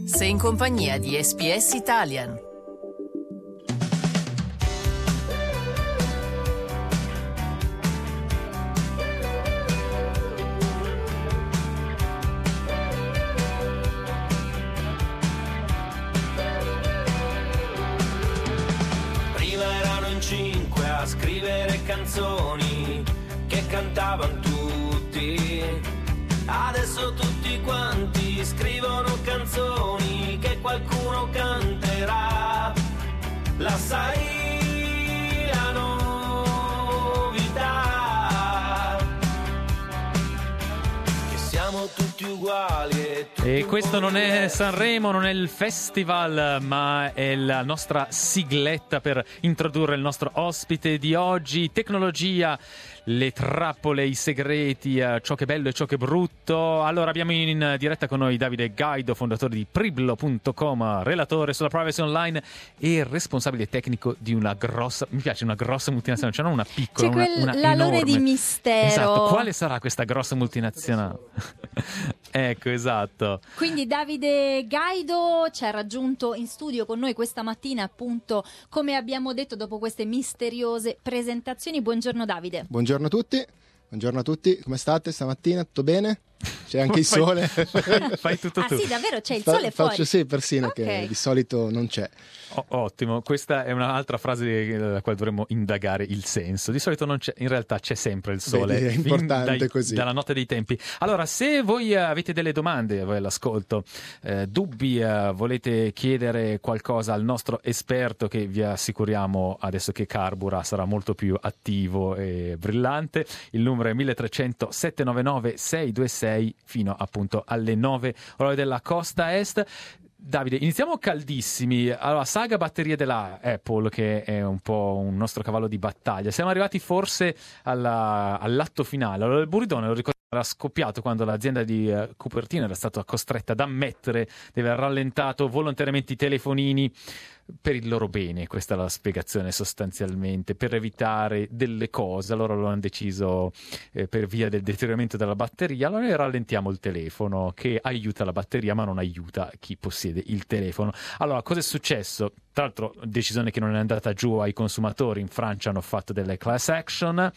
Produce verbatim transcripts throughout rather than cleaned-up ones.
Sei in compagnia di S B S Italian. Prima erano in cinque a scrivere canzoni che cantavano tutti. Adesso tutti quanti scrivono canzoni che qualcuno canterà. La sai la novità? Che siamo tutti uguali e tutti E questo non è diversi. Sanremo, non è il festival, ma è la nostra sigletta per introdurre il nostro ospite di oggi. Tecnologia, le trappole, i segreti, eh, ciò che è bello e ciò che è brutto. Allora abbiamo in diretta con noi Davide Gaido, fondatore di Priblo punto com, relatore sulla privacy online e responsabile tecnico di una grossa, mi piace una grossa multinazionale, cioè non una piccola, C'è una, quel una l'alone enorme. di mistero. Esatto, quale sarà questa grossa multinazionale? Ecco, esatto. Quindi Davide Gaido ci ha raggiunto in studio con noi questa mattina, appunto, come abbiamo detto, dopo queste misteriose presentazioni. Buongiorno Davide. Buongiorno a tutti, buongiorno a tutti, come state stamattina? Tutto bene? C'è anche il Fai- sole? Fai tutto Ah tu. sì, davvero c'è il Fa- sole fuori. Faccio sì, persino, Ok. che di solito non c'è. O- ottimo, questa è un'altra frase della quale dovremmo indagare il senso. Di solito non c'è, in realtà c'è sempre il sole. Vedi, è fin importante dai- così. Dalla notte dei tempi. Allora, se voi eh, avete delle domande, voi all'ascolto, eh, dubbi, eh, volete chiedere qualcosa al nostro esperto, che vi assicuriamo adesso che carbura sarà molto più attivo e brillante, il numero è milletrecento settecentonovantanove seicentoventisei fino appunto alle nove ore della costa est. Davide, iniziamo caldissimi. Allora, saga batterie della Apple, che è un po' un nostro cavallo di battaglia. Siamo arrivati forse alla- all'atto finale. Allora, il buridone, lo ricordo, era scoppiato quando l'azienda di eh, Cupertino era stata costretta ad ammettere di aver rallentato volontariamente i telefonini per il loro bene. Questa è la spiegazione sostanzialmente, per evitare delle cose. Allora lo hanno deciso eh, per via del deterioramento della batteria. Allora noi rallentiamo il telefono, che aiuta la batteria ma non aiuta chi possiede il telefono. Allora, cosa è successo? Tra l'altro, decisione che non è andata giù ai consumatori. In Francia hanno fatto delle class action,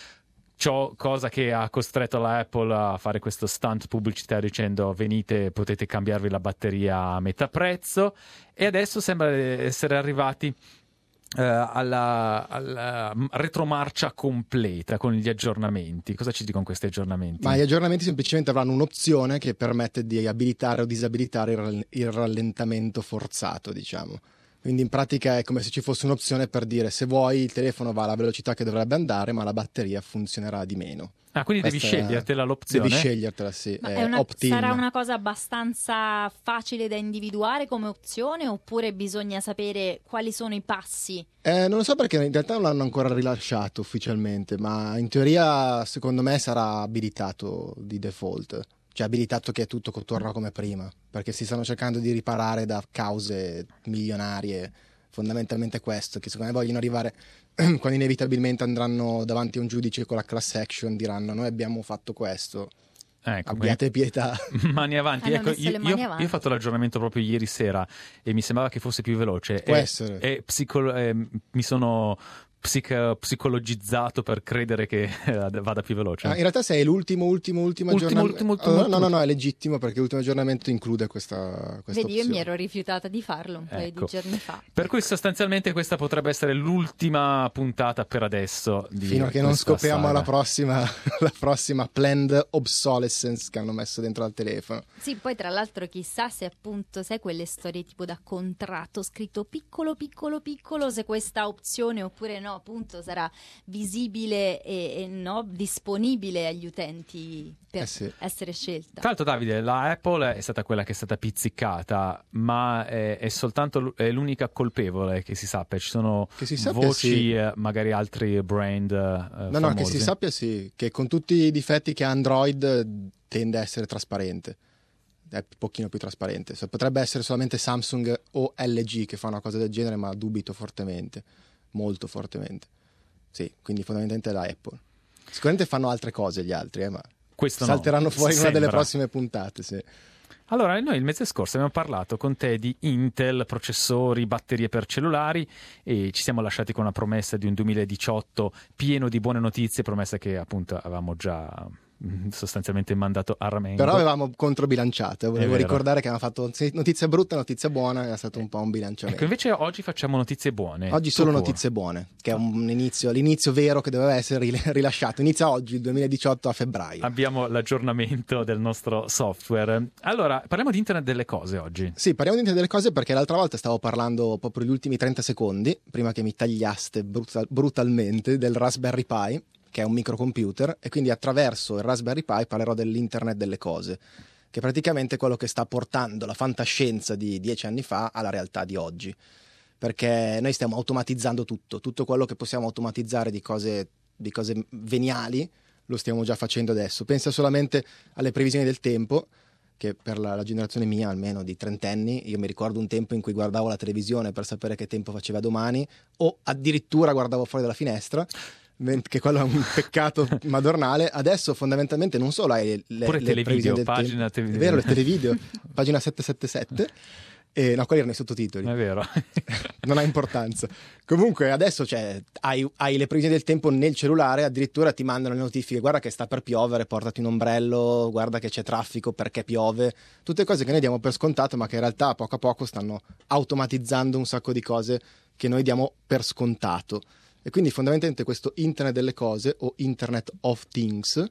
ciò cosa che ha costretto la Apple a fare questo stunt pubblicitario dicendo: venite, potete cambiarvi la batteria a metà prezzo. E adesso sembra essere arrivati eh, alla, alla retromarcia completa con gli aggiornamenti. Cosa ci dicono questi aggiornamenti? Ma gli aggiornamenti semplicemente avranno un'opzione che permette di abilitare o disabilitare il rall- il rallentamento forzato, diciamo. Quindi in pratica è come se ci fosse un'opzione per dire: se vuoi il telefono va alla velocità che dovrebbe andare, ma la batteria funzionerà di meno. Ah, quindi devi Questa è- scegliertela l'opzione? Devi scegliertela, sì. Ma è è una- opt-in. sarà una cosa abbastanza facile da individuare come opzione, oppure bisogna sapere quali sono i passi? Eh, non lo so, perché in realtà non l'hanno ancora rilasciato ufficialmente, ma in teoria secondo me sarà abilitato di default. Cioè abilitato che tutto torna come prima, perché si stanno cercando di riparare da cause milionarie. Fondamentalmente questo, che secondo me vogliono arrivare quando inevitabilmente andranno davanti a un giudice con la class action, diranno: noi abbiamo fatto questo, Ecco, abbiate pietà. mani avanti. Hanno Ecco, messo io, le mani io- avanti. io ho fatto l'aggiornamento proprio ieri sera e mi sembrava che fosse più veloce. Può e, essere. e psico- eh, mi sono psic- psicologizzato per credere che eh, vada più veloce. Ah, in realtà se è l'ultimo, ultimo, ultimo Ultimo, aggiornamento... ultimo, ultimo, Allora, ultimo. no, no, no, è legittimo, perché l'ultimo aggiornamento include questa, questa Vedi, io mi opzione. ero rifiutata di farlo un paio Ecco. di giorni fa. Per cui sostanzialmente questa potrebbe essere l'ultima puntata per adesso di Fino a che non questa scopriamo saga. la prossima, la prossima planned obsolescence che hanno messo dentro al telefono. Sì, poi tra l'altro chissà se appunto, sai, quelle storie tipo da contratto scritto piccolo piccolo piccolo, se questa opzione oppure no, appunto sarà visibile e, e no, disponibile agli utenti per Eh sì. essere scelta. Tra l'altro, Davide, la Apple è stata quella che è stata pizzicata, ma è, è soltanto l- è l'unica colpevole che si sappia. Ci sono Che si sappia, voci, sì. eh, magari altri brand. eh, No, no, che famosi. si sappia sì, che con tutti i difetti che ha Android tende a essere trasparente. È un pochino più trasparente. So, potrebbe essere solamente Samsung o L G che fa una cosa del genere, ma dubito fortemente, molto fortemente. Sì, quindi fondamentalmente la Apple. Sicuramente fanno altre cose gli altri, eh, ma Questo no, salteranno fuori in una delle sembra. prossime puntate, sì. Allora, noi il mese scorso abbiamo parlato con te di Intel, processori, batterie per cellulari e ci siamo lasciati con una promessa di un duemiladiciotto pieno di buone notizie, promessa che appunto avevamo già sostanzialmente mandato a ramengo. Però avevamo controbilanciato, volevo vero. ricordare che avevamo fatto notizia brutta, notizia buona, era stato un po' un bilanciamento. Ecco, invece oggi facciamo notizie buone. Oggi solo Tu notizie buone, che è un inizio, l'inizio vero che doveva essere rilasciato. Inizia oggi, il duemiladiciotto a febbraio. Abbiamo l'aggiornamento del nostro software. Allora, parliamo di Internet delle cose oggi. Sì, parliamo di Internet delle cose perché l'altra volta stavo parlando proprio gli ultimi trenta secondi, prima che mi tagliaste brutal- brutalmente, del Raspberry Pi, che è un microcomputer, e quindi attraverso il Raspberry Pi parlerò dell'Internet delle cose, che è praticamente quello che sta portando la fantascienza di dieci anni fa alla realtà di oggi, perché noi stiamo automatizzando tutto, tutto quello che possiamo automatizzare di cose, di cose veniali, lo stiamo già facendo adesso. Pensa solamente alle previsioni del tempo, che per la, la generazione mia, almeno di trentenni, io mi ricordo un tempo in cui guardavo la televisione per sapere che tempo faceva domani, o addirittura guardavo fuori dalla finestra, che quello è un peccato madornale. Adesso fondamentalmente non solo hai le, Pure le televideo, previsioni del pagina tempo, televideo. è vero, le televideo, pagina settecentosettantasette, e no, quelli erano i sottotitoli, È vero. non ha importanza. Comunque adesso cioè, hai, hai le previsioni del tempo nel cellulare, addirittura ti mandano le notifiche: guarda che sta per piovere, portati un ombrello, guarda che c'è traffico perché piove, tutte cose che noi diamo per scontato ma che in realtà a poco a poco stanno automatizzando un sacco di cose che noi diamo per scontato. E quindi fondamentalmente questo Internet delle cose, o Internet of Things,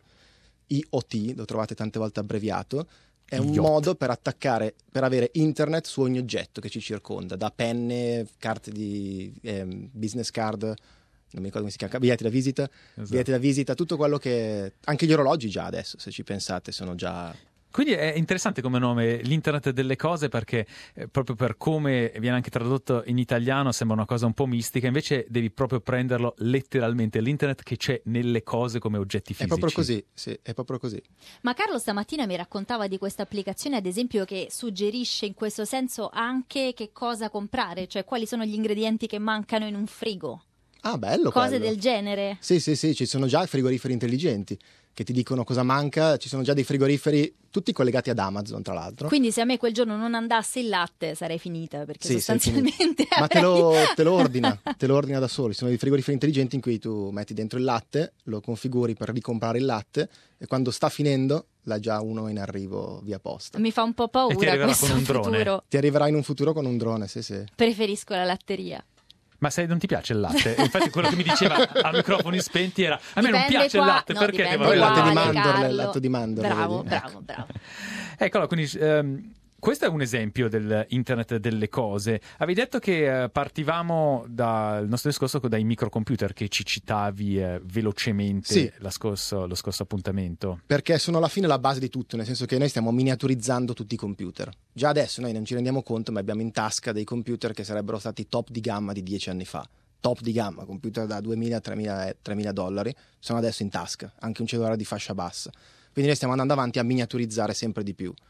I O T, lo trovate tante volte abbreviato, è un Yacht. modo per attaccare, per avere internet su ogni oggetto che ci circonda, da penne, carte di eh, business card, non mi ricordo come si chiama, biglietti da visita, Esatto. biglietti da visita, tutto quello che... Anche gli orologi già adesso, se ci pensate, sono già... Quindi è interessante come nome l'Internet delle cose, perché eh, proprio per come viene anche tradotto in italiano sembra una cosa un po' mistica, invece devi proprio prenderlo letteralmente, l'Internet che c'è nelle cose come oggetti fisici. È proprio così, sì, è proprio così. Ma Carlo stamattina mi raccontava di questa applicazione, ad esempio, che suggerisce in questo senso anche che cosa comprare, cioè quali sono gli ingredienti che mancano in un frigo. Ah, bello Cose quello. del genere. Sì, sì, sì, ci sono già frigoriferi intelligenti che ti dicono cosa manca, ci sono già dei frigoriferi tutti collegati ad Amazon, tra l'altro. Quindi se a me quel giorno non andasse il latte sarei finita, perché Sì, sei sostanzialmente Ma te avrei- lo, te lo ordina, te lo ordina da solo. Ci sono dei frigoriferi intelligenti in cui tu metti dentro il latte, lo configuri per ricomprare il latte e quando sta finendo l'ha già uno in arrivo via posta. Mi fa un po' E ti paura arriverà questo con un drone. futuro. Ti arriverà in un futuro con un drone, sì, sì. Preferisco la latteria. Ma se non ti piace il latte? Infatti quello che mi diceva a microfoni spenti era: a me non Dipende piace qua- il latte, no, perché dipende devo Poi il avere latte di quale, mandorle, il Carlo. latte di mandorle, Bravo, vedi? bravo, bravo. Ecco, allora, quindi ehm, questo è un esempio dell'Internet delle cose. Avevi detto che eh, partivamo dal nostro discorso dai microcomputer che ci citavi eh, velocemente Sì. la scorso- lo scorso appuntamento. Perché sono alla fine la base di tutto, nel senso che noi stiamo miniaturizzando tutti i computer. Già adesso noi non ci rendiamo conto, ma abbiamo in tasca dei computer che sarebbero stati top di gamma di dieci anni fa. Top di gamma, computer da duemila a tremila dollari, sono adesso in tasca, anche un cellulare di fascia bassa. Quindi noi stiamo andando avanti a miniaturizzare sempre di più.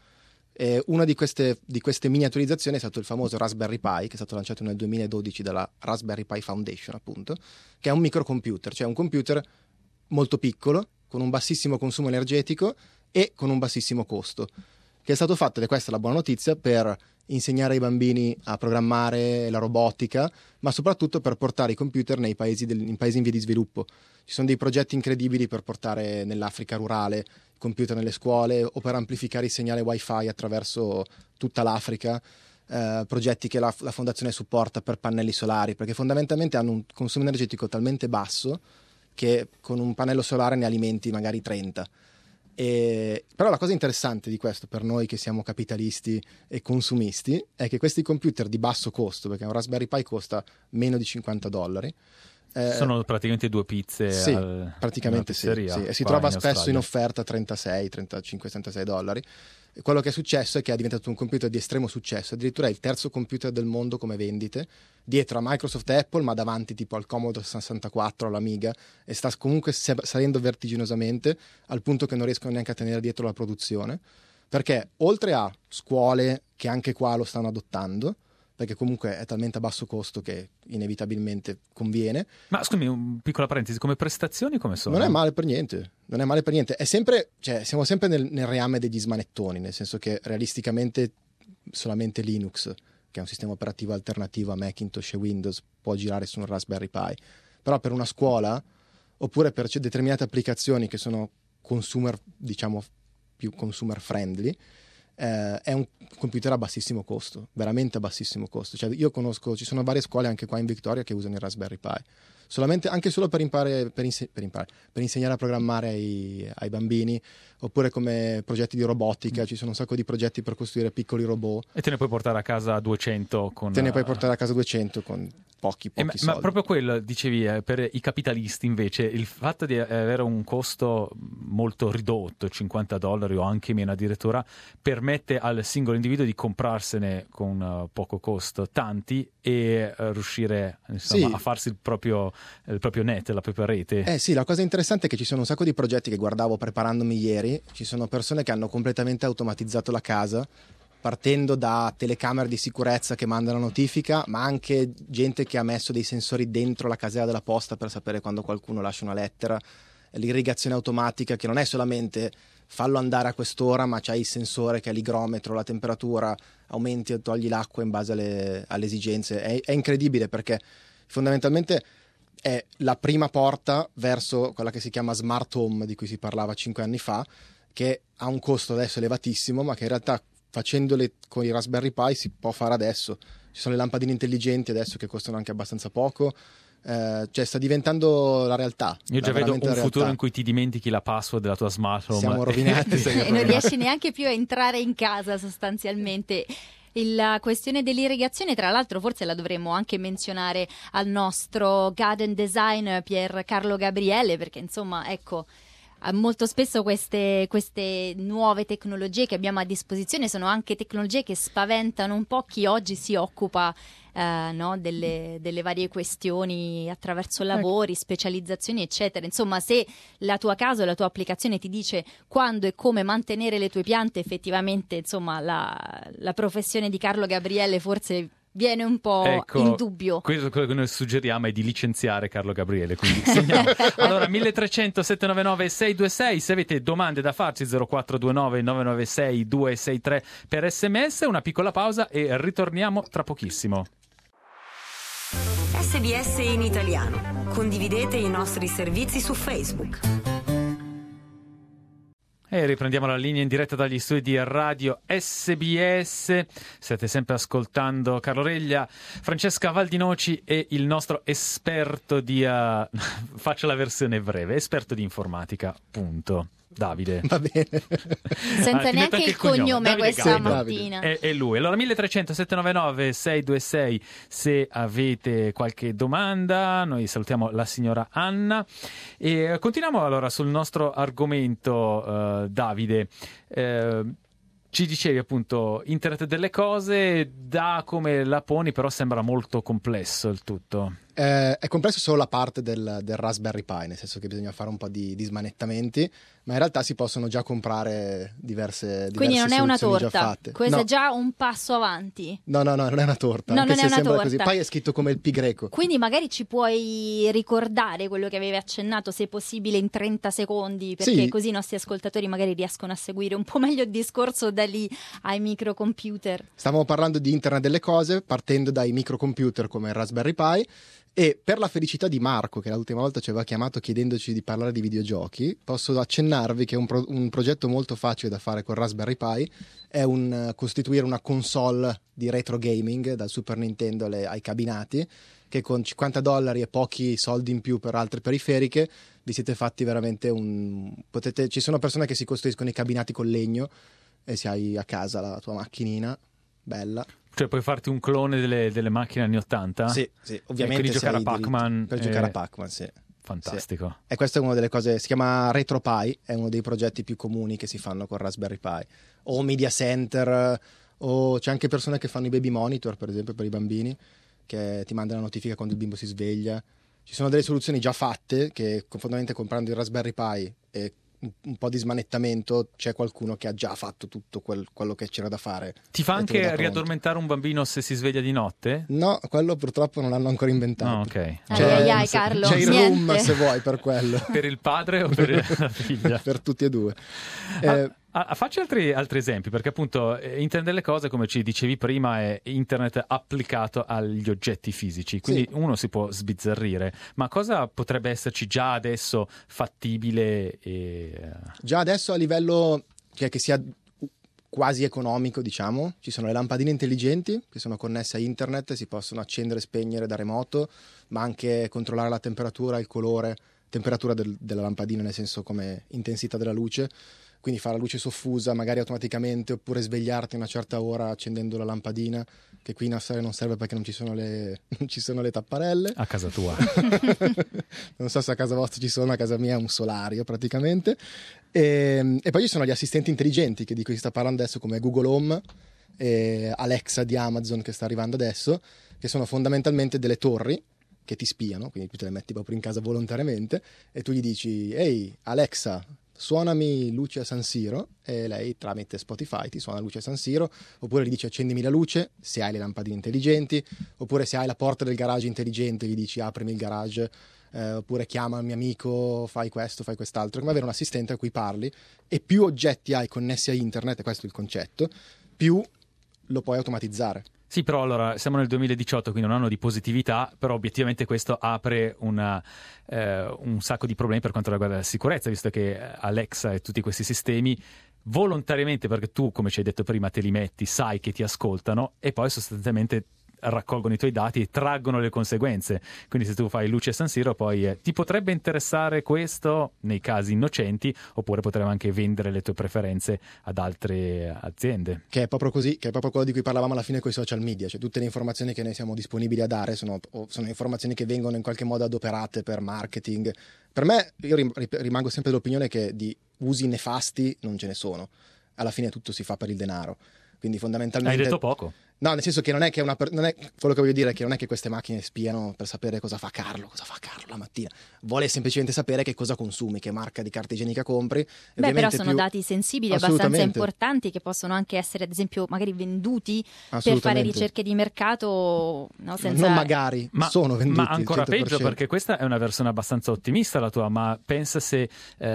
E una di queste, di queste miniaturizzazioni è stato il famoso Raspberry Pi, che è stato lanciato nel duemiladodici dalla Raspberry Pi Foundation, appunto, che è un microcomputer, cioè un computer molto piccolo, con un bassissimo consumo energetico e con un bassissimo costo, che è stato fatto, ed è questa la buona notizia, per insegnare ai bambini a programmare la robotica, ma soprattutto per portare i computer nei paesi, del, in paesi in via di sviluppo. Ci sono dei progetti incredibili per portare nell'Africa rurale i computer nelle scuole o per amplificare il segnale wifi attraverso tutta l'Africa, eh, progetti che la, la fondazione supporta per pannelli solari, perché fondamentalmente hanno un consumo energetico talmente basso che con un pannello solare ne alimenti magari trenta. E, però la cosa interessante di questo per noi che siamo capitalisti e consumisti è che questi computer di basso costo, perché un Raspberry Pi costa meno di cinquanta dollari, eh, Sono praticamente due pizze sì, al, praticamente in sì, una pizzeria, sì, e si qua trova in spesso Australia. in offerta trentasei, trentacinque, trentasei dollari. E quello che è successo è che è diventato un computer di estremo successo, addirittura è il terzo computer del mondo come vendite, dietro a Microsoft e Apple, ma davanti tipo al Commodore sessantaquattro, all'Amiga, e sta comunque salendo vertiginosamente al punto che non riescono neanche a tenere dietro la produzione, perché oltre a scuole che anche qua lo stanno adottando, perché comunque è talmente a basso costo che inevitabilmente conviene. Ma scusami, un piccola parentesi, come prestazioni come sono? Non è male per niente, non è male per niente, è sempre, cioè, siamo sempre nel, nel reame degli smanettoni, nel senso che realisticamente solamente Linux, che è un sistema operativo alternativo a Macintosh e Windows, può girare su un Raspberry Pi, però per una scuola oppure per determinate applicazioni che sono consumer, diciamo più consumer friendly, Eh, è un computer a bassissimo costo, veramente a bassissimo costo. Cioè, io conosco, ci sono varie scuole anche qua in Victoria che usano il Raspberry Pi, solamente, anche solo per, imparare, per, inse- per, imparare, per insegnare a programmare ai, ai bambini, oppure come progetti di robotica. Ci sono un sacco di progetti per costruire piccoli robot. E te ne puoi portare a casa duecento con... Te ne puoi portare a casa duecento con pochi, pochi eh, ma, soldi. ma proprio quello, dicevi, eh, per i capitalisti invece, il fatto di avere un costo molto ridotto, cinquanta dollari o anche meno addirittura, permette al singolo individuo di comprarsene con uh, poco costo tanti e uh, riuscire insomma, sì. a farsi il proprio, il proprio net, la propria rete. Eh sì, la cosa interessante è che ci sono un sacco di progetti che guardavo preparandomi ieri. Ci sono persone che hanno completamente automatizzato la casa, partendo da telecamere di sicurezza che mandano notifica, ma anche gente che ha messo dei sensori dentro la casella della posta per sapere quando qualcuno lascia una lettera, l'irrigazione automatica che non è solamente fallo andare a quest'ora, ma c'hai il sensore che è l'igrometro, la temperatura, aumenti o togli l'acqua in base alle, alle esigenze. È, è incredibile perché fondamentalmente è la prima porta verso quella che si chiama smart home, di cui si parlava cinque anni fa, che ha un costo adesso elevatissimo, ma che in realtà facendole con i Raspberry Pi si può fare adesso. Ci sono le lampadine intelligenti adesso che costano anche abbastanza poco, eh, cioè sta diventando la realtà. Io già vedo un futuro futuro in cui ti dimentichi la password della tua smart home. Siamo rovinati. E non riesci neanche più a entrare in casa sostanzialmente. La questione dell'irrigazione, tra l'altro, forse la dovremmo anche menzionare al nostro garden design Pier Carlo Gabriele, perché insomma, ecco, molto spesso queste, queste nuove tecnologie che abbiamo a disposizione sono anche tecnologie che spaventano un po' chi oggi si occupa eh, no, delle, delle varie questioni attraverso lavori, specializzazioni eccetera. Insomma, se la tua casa o la tua applicazione ti dice quando e come mantenere le tue piante, effettivamente insomma la, la professione di Carlo Gabriele forse viene un po' ecco, in dubbio. Questo quello che noi suggeriamo è di licenziare Carlo Gabriele, quindi segniamo. Allora milletrecento settecentonovantanove sei due sei, se avete domande da farci zero quattro due nove nove nove sei due sei tre per sms, una piccola pausa e ritorniamo tra pochissimo. S B S in italiano. Condividete i nostri servizi su Facebook. E riprendiamo la linea in diretta dagli studi di Radio S B S. State sempre ascoltando Carlo Reglia, Francesca Valdinoci e il nostro esperto di... Uh, faccio la versione breve, esperto di informatica, punto. Davide. Va bene. Senza ah, neanche il cognome, cognome questa Gabri. mattina. È, è lui. Allora milletrecento settecentonovantanove sei due sei, se avete qualche domanda. Noi salutiamo la signora Anna e continuiamo allora sul nostro argomento, uh, Davide. Uh, ci dicevi appunto Internet delle cose, da come la poni però sembra molto complesso il tutto. Eh, è complesso solo la parte del, del Raspberry Pi, nel senso che bisogna fare un po' di, di smanettamenti, ma in realtà si possono già comprare diverse, diverse Quindi non è una torta, già fatte. questo no. è già un passo avanti. No, no, no, non è una torta, no, anche non se è una sembra torta. così. Pi è scritto come il Pi greco. Quindi magari ci puoi ricordare quello che avevi accennato, se possibile in trenta secondi, perché sì. così i nostri ascoltatori magari riescono a seguire un po' meglio il discorso da lì ai microcomputer. Stavamo parlando di Internet delle cose, partendo dai microcomputer come il Raspberry Pi. E per la felicità di Marco, che l'ultima volta ci aveva chiamato chiedendoci di parlare di videogiochi, posso accennarvi che un, pro- un progetto molto facile da fare con Raspberry Pi è un, uh, costituire una console di retro gaming dal Super Nintendo alle, ai cabinati, che con cinquanta dollari e pochi soldi in più per altre periferiche vi siete fatti veramente un... Potete, ci sono persone che si costruiscono i cabinati con legno e se hai a casa la tua macchinina bella. Cioè puoi farti un clone delle, delle macchine anni ottanta? Sì, sì, ovviamente. Per giocare a Pac-Man. Per eh... giocare a Pac-Man, sì. Fantastico. Sì. E questa è una delle cose, si chiama RetroPie, è uno dei progetti più comuni che si fanno con Raspberry Pi. O Media Center, o c'è anche persone che fanno i baby monitor, per esempio, per i bambini, che ti mandano la notifica quando il bimbo si sveglia. Ci sono delle soluzioni già fatte, che fondamentalmente comprando il Raspberry Pi e un, un po' di smanettamento, c'è qualcuno che ha già fatto tutto quel, quello che c'era da fare. Ti fa e te lo dà anche pronto. riaddormentare un bambino se si sveglia di notte? No, quello purtroppo non l'hanno ancora inventato. No, ok. Ai, ai, ai, Carlo, c'è il niente. room se vuoi per quello. Per il padre o per la figlia? Per tutti e due. Ah, Eh, ah, facci altri, altri esempi, perché appunto eh, Internet delle cose, come ci dicevi prima, è internet applicato agli oggetti fisici, quindi Sì. uno si può sbizzarrire, ma cosa potrebbe esserci già adesso fattibile e... Già adesso a livello cioè, che sia quasi economico, diciamo, ci sono le lampadine intelligenti che sono connesse a internet, si possono accendere e spegnere da remoto, ma anche controllare la temperatura, il colore, temperatura del, della lampadina, nel senso come intensità della luce, quindi fare la luce soffusa magari automaticamente, oppure svegliarti a una certa ora accendendo la lampadina, che qui in Australia non serve perché non ci sono le, non ci sono le tapparelle. a casa tua. Non so se a casa vostra ci sono, a casa mia è un solario praticamente. E, e poi ci sono gli assistenti intelligenti che di cui si sta parlando adesso, come Google Home e Alexa di Amazon che sta arrivando adesso, che sono fondamentalmente delle torri che ti spiano, quindi tu te le metti proprio in casa volontariamente e tu gli dici: ehi Alexa, suonami luce a San Siro, e lei tramite Spotify ti suona luce a San Siro, oppure gli dici accendimi la luce se hai le lampadine intelligenti, oppure se hai la porta del garage intelligente gli dici aprimi il garage, eh, oppure chiama il mio amico, fai questo, fai quest'altro, come avere un assistente a cui parli, e più oggetti hai connessi a internet, e questo è il concetto, più lo puoi automatizzare. Sì, però allora siamo nel duemiladiciotto, quindi un anno di positività, però obiettivamente questo apre una, eh, un sacco di problemi per quanto riguarda la sicurezza, visto che Alexa e tutti questi sistemi volontariamente, perché tu, come ci hai detto prima, te li metti, sai che ti ascoltano e poi sostanzialmente raccolgono i tuoi dati e traggono le conseguenze. Quindi se tu fai luce a San Siro, poi eh, ti potrebbe interessare questo nei casi innocenti, oppure potremmo anche vendere le tue preferenze ad altre aziende. Che è proprio così, che è proprio quello di cui parlavamo alla fine con i social media, cioè tutte le informazioni che noi siamo disponibili a dare sono, sono informazioni che vengono in qualche modo adoperate per marketing. Per me, io rimango sempre dell'opinione che di usi nefasti non ce ne sono, alla fine tutto si fa per il denaro, quindi fondamentalmente... Hai detto poco. No, nel senso che non è che una per... non è quello che voglio dire è che non è che queste macchine spiano per sapere cosa fa Carlo, cosa fa Carlo la mattina. Vuole semplicemente sapere che cosa consumi, che marca di carta igienica compri. Beh, però sono più... dati sensibili abbastanza importanti che possono anche essere, ad esempio, magari venduti per fare ricerche di mercato, no, senza... Non magari, ma sono venduti. Ma ancora cento per cento. peggio, perché questa è una versione abbastanza ottimista la tua, ma pensa se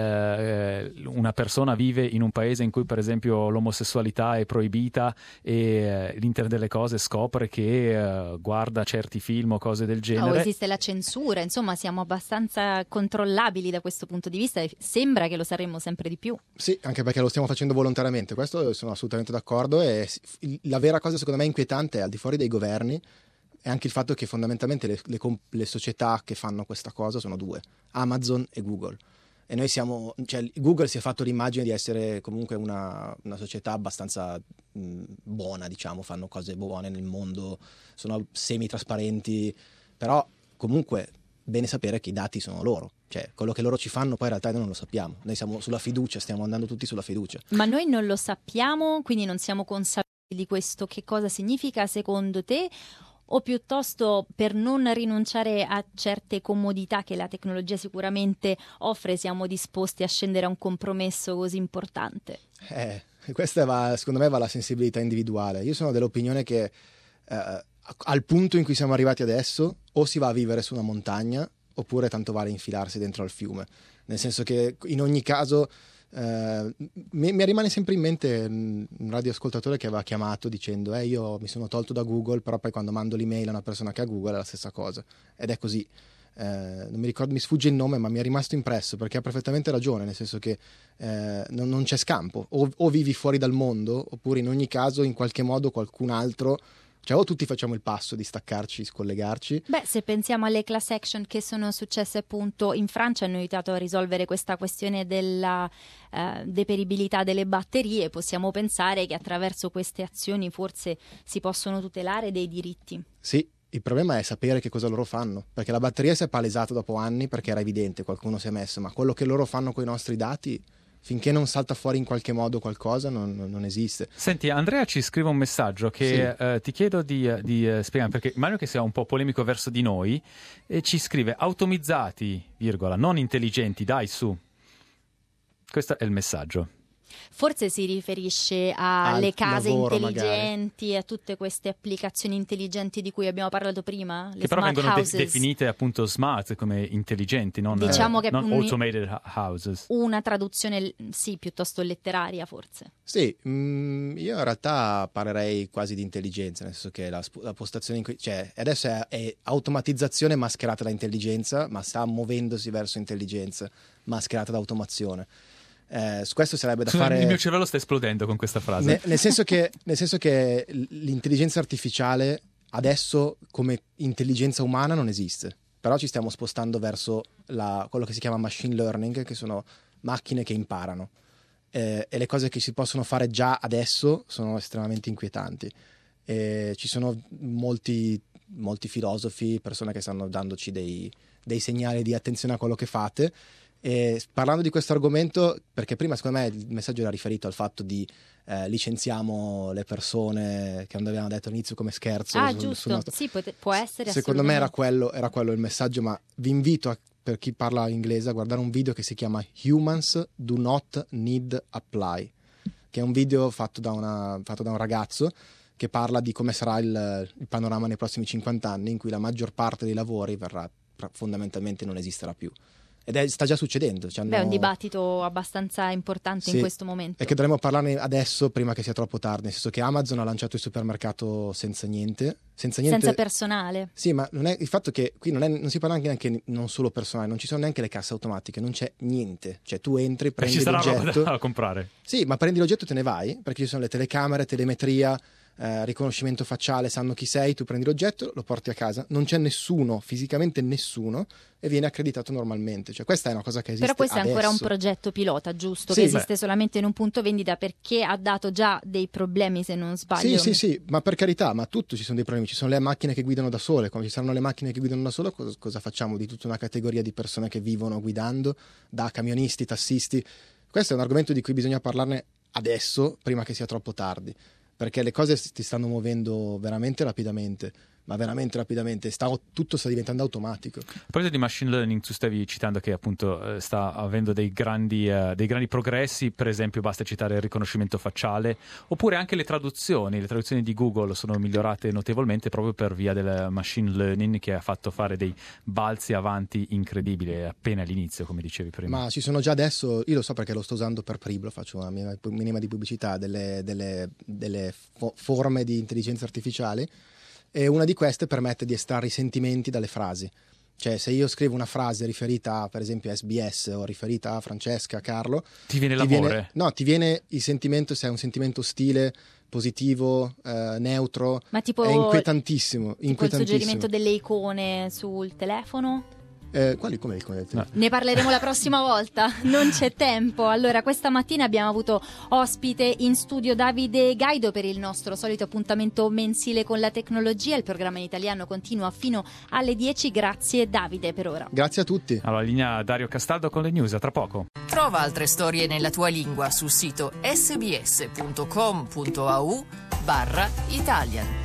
eh, una persona vive in un paese in cui per esempio l'omosessualità è proibita e eh, l'internet delle cose scopre che uh, guarda certi film o cose del genere. No, esiste la censura, insomma siamo abbastanza controllabili da questo punto di vista e sembra che lo saremmo sempre di più. Sì, anche perché lo stiamo facendo volontariamente, questo sono assolutamente d'accordo, e la vera cosa secondo me inquietante è al di fuori dei governi è anche il fatto che fondamentalmente le, le, le società che fanno questa cosa sono due, Amazon e Google. E noi siamo, cioè Google si è fatto l'immagine di essere comunque una, una società abbastanza mh, buona, diciamo, fanno cose buone nel mondo, sono semi-trasparenti, però comunque bene sapere che i dati sono loro, cioè quello che loro ci fanno poi in realtà noi non lo sappiamo, noi siamo sulla fiducia, stiamo andando tutti sulla fiducia. Ma noi non lo sappiamo, quindi non siamo consapevoli di questo, che cosa significa secondo te? O piuttosto per non rinunciare a certe comodità che la tecnologia sicuramente offre siamo disposti a scendere a un compromesso così importante? Eh, questa va, secondo me va alla sensibilità individuale. Io sono dell'opinione che eh, al punto in cui siamo arrivati adesso o si va a vivere su una montagna oppure tanto vale infilarsi dentro al fiume, nel senso che in ogni caso Uh, mi, mi rimane sempre in mente un radioascoltatore che aveva chiamato dicendo eh io mi sono tolto da Google, però poi quando mando l'email a una persona che ha Google è la stessa cosa, ed è così. Uh, non mi ricordo, mi sfugge il nome, ma mi è rimasto impresso perché ha perfettamente ragione, nel senso che uh, non, non c'è scampo, o, o vivi fuori dal mondo oppure in ogni caso in qualche modo qualcun altro, cioè o tutti facciamo il passo di staccarci, scollegarci. Beh, se pensiamo alle class action che sono successe appunto in Francia, hanno aiutato a risolvere questa questione della eh, deperibilità delle batterie, possiamo pensare che attraverso queste azioni forse si possono tutelare dei diritti. Sì, il problema è sapere che cosa loro fanno, perché la batteria si è palesata dopo anni perché era evidente, qualcuno si è messo, ma quello che loro fanno con i nostri dati... finché non salta fuori in qualche modo qualcosa non, non esiste. Senti, Andrea ci scrive un messaggio che sì. eh, ti chiedo di, di eh, spiegare, perché immagino che sia un po' polemico verso di noi, e ci scrive automizzati, virgola, non intelligenti, dai su. Questo è il messaggio. Forse si riferisce alle Al case lavoro, intelligenti, magari. A tutte queste applicazioni intelligenti di cui abbiamo parlato prima, le che però smart vengono de- houses. definite appunto smart, come intelligenti, non, Diciamo eh, che non un- automated houses. Una traduzione, sì, piuttosto letteraria forse. Sì, mm, io in realtà parlerei quasi di intelligenza, nel senso che la, sp- la postazione, in cui, cioè adesso è, è automatizzazione mascherata da intelligenza, ma sta muovendosi verso intelligenza mascherata da automazione. Eh, su questo sarebbe da Scusa, fare. il mio cervello sta esplodendo con questa frase. Ne- nel, senso che, nel senso che l'intelligenza artificiale adesso come intelligenza umana non esiste, però ci stiamo spostando verso la- quello che si chiama machine learning, che sono macchine che imparano. Eh, e le cose che si possono fare già adesso sono estremamente inquietanti. Eh, ci sono molti, molti filosofi, persone che stanno dandoci dei, dei segnali di attenzione a quello che fate. E parlando di questo argomento, perché prima secondo me il messaggio era riferito al fatto di eh, licenziamo le persone, che non avevamo detto all'inizio come scherzo. Ah, sul- sul giusto, nostro- sì, pote- può essere. Secondo me era assolutamente. quello, era quello il messaggio, ma vi invito, a, per chi parla inglese, a guardare un video che si chiama Humans Do Not Need Apply, che è un video fatto da, una, fatto da un ragazzo che parla di come sarà il, il panorama nei prossimi cinquanta anni, in cui la maggior parte dei lavori verrà fondamentalmente non esisterà più. Ed è, sta già succedendo. Ci hanno- Beh, è un dibattito abbastanza importante Sì, in questo momento. E che dovremmo parlarne adesso prima che sia troppo tardi, nel senso che Amazon ha lanciato il supermercato senza niente. Senza niente. Senza personale. Sì, ma non è, il fatto che qui non, è, non si parla neanche, neanche non solo personale, non ci sono neanche le casse automatiche, non c'è niente. Cioè tu entri, E prendi ci sarà roba l'oggetto. da comprare. Sì, ma prendi l'oggetto e te ne vai, perché ci sono le telecamere, telemetria, eh, riconoscimento facciale, sanno chi sei, tu prendi l'oggetto, lo porti a casa, non c'è nessuno, fisicamente nessuno, e viene accreditato normalmente. Cioè questa è una cosa che esiste Però questo è ancora un adesso. progetto pilota, giusto? Sì, che esiste beh. solamente in un punto vendita, perché ha dato già dei problemi, se non sbaglio. Sì, sì, sì, ma per carità, ma tutto ci sono dei problemi, ci sono le macchine che guidano da sole, quando ci saranno le macchine che guidano da sole, cosa, cosa facciamo di tutta una categoria di persone che vivono guidando, da camionisti, tassisti? Questo è un argomento di cui bisogna parlarne adesso, prima che sia troppo tardi, perché le cose si stanno muovendo veramente rapidamente, ma veramente rapidamente, sta, tutto sta diventando automatico. A proposito di machine learning, tu stavi citando che appunto eh, sta avendo dei grandi, eh, dei grandi progressi, per esempio basta citare il riconoscimento facciale, oppure anche le traduzioni, le traduzioni di Google sono migliorate notevolmente proprio per via del machine learning, che ha fatto fare dei balzi avanti incredibili appena all'inizio, come dicevi prima. Ma ci sono già adesso, io lo so perché lo sto usando per Priblo, faccio una minima, minima di pubblicità, delle, delle, delle fo- forme di intelligenza artificiale, e una di queste permette di estrarre i sentimenti dalle frasi. Cioè se io scrivo una frase riferita a, per esempio, a S B S o riferita a Francesca, a Carlo, Ti viene ti l'amore? viene, no, ti viene il sentimento, se è un sentimento ostile, positivo, eh, neutro, Ma tipo, è inquietantissimo, tipo il inquietantissimo. suggerimento delle icone sul telefono? Eh, quali come come detto? No. Ne parleremo la prossima volta, non c'è tempo. Allora, questa mattina abbiamo avuto ospite in studio Davide Gaido per il nostro solito appuntamento mensile con la tecnologia. Il programma in italiano continua fino alle dieci. Grazie Davide per ora. Grazie a tutti. Allora, linea Dario Castaldo con le news, a tra poco. Trova altre storie nella tua lingua sul sito sbs punto com punto a u barra Italian.